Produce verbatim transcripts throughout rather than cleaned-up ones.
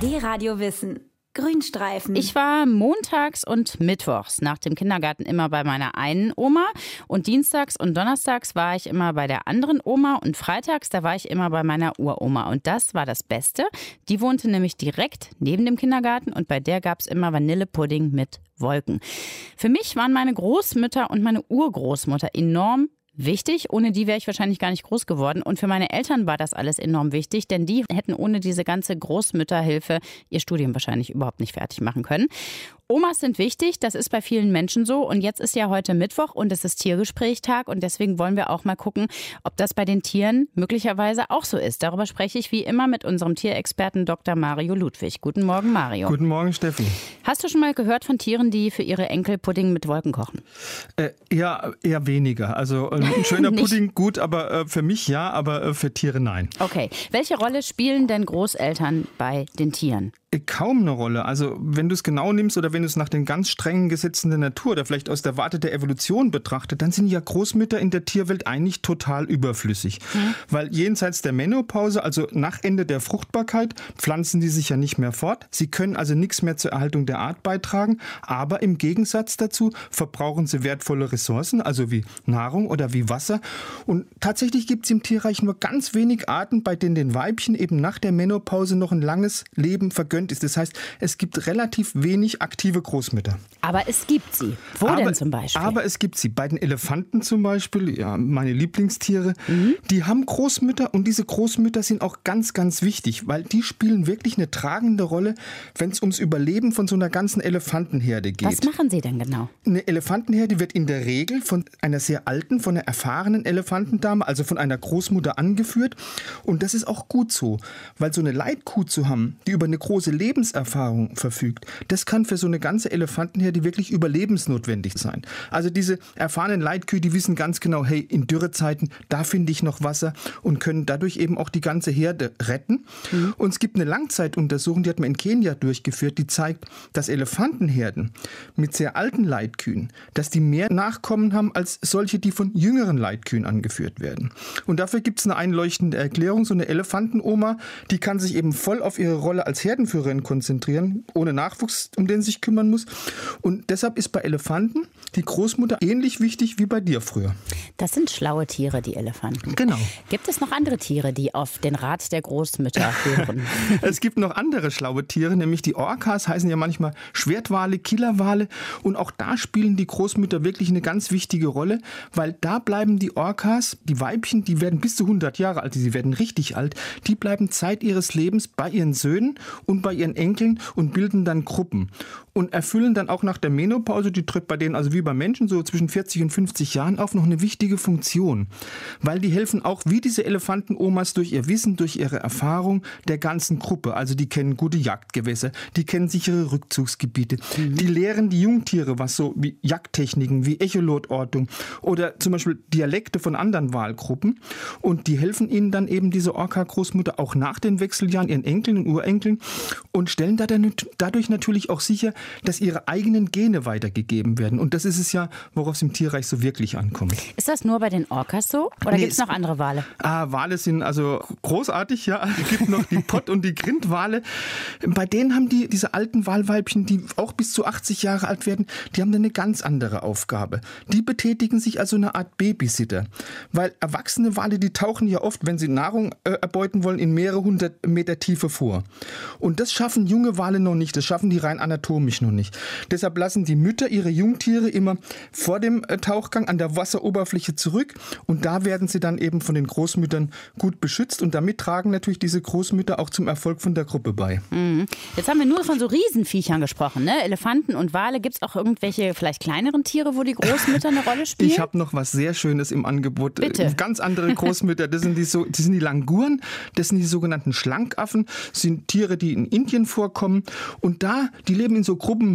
D-Radio Wissen. Grünstreifen. Ich war montags und mittwochs nach dem Kindergarten immer bei meiner einen Oma und dienstags und donnerstags war ich immer bei der anderen Oma und freitags, da war ich immer bei meiner Uroma und das war das Beste. Die wohnte nämlich direkt neben dem Kindergarten und bei der gab es immer Vanillepudding mit Wolken. Für mich waren meine Großmütter und meine Urgroßmutter enorm wichtig. Ohne die wäre ich wahrscheinlich gar nicht groß geworden. Und für meine Eltern war das alles enorm wichtig, denn die hätten ohne diese ganze Großmütterhilfe ihr Studium wahrscheinlich überhaupt nicht fertig machen können. Omas sind wichtig, das ist bei vielen Menschen so. Und jetzt ist ja heute Mittwoch und es ist Tiergesprächtag. Und deswegen wollen wir auch mal gucken, ob das bei den Tieren möglicherweise auch so ist. Darüber spreche ich wie immer mit unserem Tierexperten Doktor Mario Ludwig. Guten Morgen, Mario. Guten Morgen, Steffi. Hast du schon mal gehört von Tieren, die für ihre Enkel Pudding mit Wolken kochen? Äh, eher, eher weniger. Also ein schöner Pudding gut, aber äh, für mich ja, aber äh, für Tiere nein. Okay. Welche Rolle spielen denn Großeltern bei den Tieren? Kaum eine Rolle. Also wenn du es genau nimmst oder wenn du es nach den ganz strengen Gesetzen der Natur oder vielleicht aus der Warte der Evolution betrachtet, dann sind ja Großmütter in der Tierwelt eigentlich total überflüssig. Mhm. Weil jenseits der Menopause, also nach Ende der Fruchtbarkeit, pflanzen die sich ja nicht mehr fort. Sie können also nichts mehr zur Erhaltung der Art beitragen. Aber im Gegensatz dazu verbrauchen sie wertvolle Ressourcen, also wie Nahrung oder wie Wasser. Und tatsächlich gibt es im Tierreich nur ganz wenig Arten, bei denen den Weibchen eben nach der Menopause noch ein langes Leben vergönnt ist. Das heißt, es gibt relativ wenig aktive Großmütter. Aber es gibt sie. Wo aber, denn zum Beispiel? Aber es gibt sie. Bei den Elefanten zum Beispiel, ja, meine Lieblingstiere, mhm. die haben Großmütter und diese Großmütter sind auch ganz, ganz wichtig, weil die spielen wirklich eine tragende Rolle, wenn es ums Überleben von so einer ganzen Elefantenherde geht. Was machen sie denn genau? Eine Elefantenherde wird in der Regel von einer sehr alten, von einer erfahrenen Elefantendame, also von einer Großmutter angeführt. Und das ist auch gut so, weil so eine Leitkuh zu haben, die über eine große Lebenserfahrung verfügt, das kann für so eine ganze Elefantenherde wirklich überlebensnotwendig sein. Also diese erfahrenen Leitkühe, die wissen ganz genau, hey, in Dürrezeiten, da finde ich noch Wasser und können dadurch eben auch die ganze Herde retten. Mhm. Und es gibt eine Langzeituntersuchung, die hat man in Kenia durchgeführt, die zeigt, dass Elefantenherden mit sehr alten Leitkühen, dass die mehr Nachkommen haben als solche, die von jüngeren Leitkühen angeführt werden. Und dafür gibt es eine einleuchtende Erklärung. So eine Elefantenoma, die kann sich eben voll auf ihre Rolle als Herdenführerin konzentrieren, ohne Nachwuchs, um den sie sich kümmern muss. Und deshalb ist bei Elefanten die Großmutter ähnlich wichtig wie bei dir früher. Das sind schlaue Tiere, die Elefanten. Genau. Gibt es noch andere Tiere, die auf den Rat der Großmütter hören? Es gibt noch andere schlaue Tiere, nämlich die Orcas, heißen ja manchmal Schwertwale, Killerwale. Und auch da spielen die Großmütter wirklich eine ganz wichtige Rolle, weil da bleiben die Orcas, die Weibchen, die werden bis zu hundert Jahre alt, sie werden richtig alt, die bleiben Zeit ihres Lebens bei ihren Söhnen und bei ihren Enkeln und bilden dann Gruppen und erfüllen dann auch nach der Menopause, die tritt bei denen also wie bei Menschen so zwischen vierzig und fünfzig Jahren auf, noch eine wichtige Funktion, weil die helfen auch wie diese Elefantenomas durch ihr Wissen, durch ihre Erfahrung der ganzen Gruppe. Also die kennen gute Jagdgewässer, die kennen sichere Rückzugsgebiete, mhm. die lehren die Jungtiere was so wie Jagdtechniken, wie Echolotortung oder zum Beispiel Dialekte von anderen Walgruppen und die helfen ihnen dann eben diese Orca-Großmutter auch nach den Wechseljahren, ihren Enkeln und Urenkeln und stellen dadurch natürlich auch sicher, dass ihre eigenen Gene weitergegeben werden. Und das ist es ja, worauf es im Tierreich so wirklich ankommt. Ist das nur bei den Orcas so? Oder nee, gibt es noch andere Wale? Ah, Wale sind also großartig, ja. Es gibt noch die Pott- und die Grindwale. Bei denen haben die, diese alten Walweibchen, die auch bis zu achtzig Jahre alt werden, die haben dann eine ganz andere Aufgabe. Die betätigen sich als so eine Art Babysitter. Weil erwachsene Wale, die tauchen ja oft, wenn sie Nahrung äh, erbeuten wollen, in mehrere hundert Meter Tiefe vor. Und das schaffen junge Wale noch nicht, das schaffen die rein anatomisch noch nicht. Deshalb lassen die Mütter ihre Jungtiere immer vor dem Tauchgang an der Wasseroberfläche zurück und da werden sie dann eben von den Großmüttern gut beschützt und damit tragen natürlich diese Großmütter auch zum Erfolg von der Gruppe bei. Mhm. Jetzt haben wir nur von so Riesenviechern gesprochen, ne? Elefanten und Wale. Gibt es auch irgendwelche vielleicht kleineren Tiere, wo die Großmütter eine Rolle spielen? Ich habe noch was sehr Schönes im Angebot. Bitte. Ganz andere Großmütter, das sind die, so, das sind die Languren, das sind die sogenannten Schlankaffen, das sind Tiere, die in Indien vorkommen und da, die leben in so Gruppen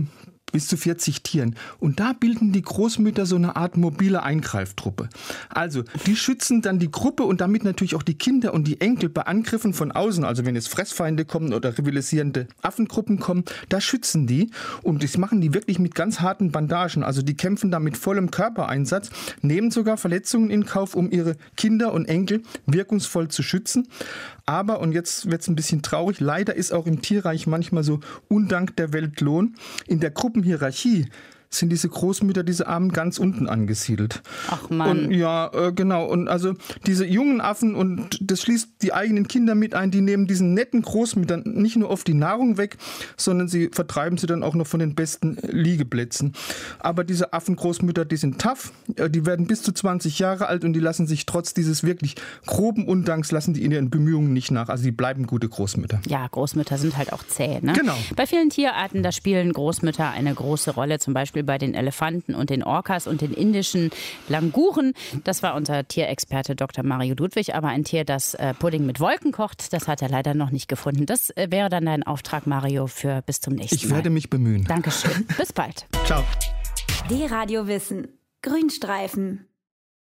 bis zu vierzig Tieren. Und da bilden die Großmütter so eine Art mobile Eingreiftruppe. Also die schützen dann die Gruppe und damit natürlich auch die Kinder und die Enkel bei Angriffen von außen. Also wenn jetzt Fressfeinde kommen oder rivalisierende Affengruppen kommen, da schützen die. Und das machen die wirklich mit ganz harten Bandagen. Also die kämpfen da mit vollem Körpereinsatz, nehmen sogar Verletzungen in Kauf, um ihre Kinder und Enkel wirkungsvoll zu schützen. Aber, und jetzt wird es ein bisschen traurig, leider ist auch im Tierreich manchmal so Undank der Weltlohn. In der Gruppenhierarchie sind diese Großmütter, diese Armen ganz unten angesiedelt. Ach Mann. Und ja, äh, genau. Und also diese jungen Affen, und das schließt die eigenen Kinder mit ein, die nehmen diesen netten Großmüttern nicht nur oft die Nahrung weg, sondern sie vertreiben sie dann auch noch von den besten Liegeplätzen. Aber diese Affengroßmütter, die sind tough, die werden bis zu zwanzig Jahre alt und die lassen sich trotz dieses wirklich groben Undanks, lassen die in ihren Bemühungen nicht nach. Also die bleiben gute Großmütter. Ja, Großmütter sind halt auch zäh, ne? Genau. Bei vielen Tierarten, da spielen Großmütter eine große Rolle, zum Beispiel bei den Elefanten und den Orcas und den indischen Languren. Das war unser Tierexperte Doktor Mario Ludwig. Aber ein Tier, das äh, Pudding mit Wolken kocht, das hat er leider noch nicht gefunden. Das äh, wäre dann dein Auftrag, Mario, für bis zum nächsten Mal. Ich werde mich bemühen. Dankeschön. Bis bald. Ciao. D-Radio Wissen. Grünstreifen.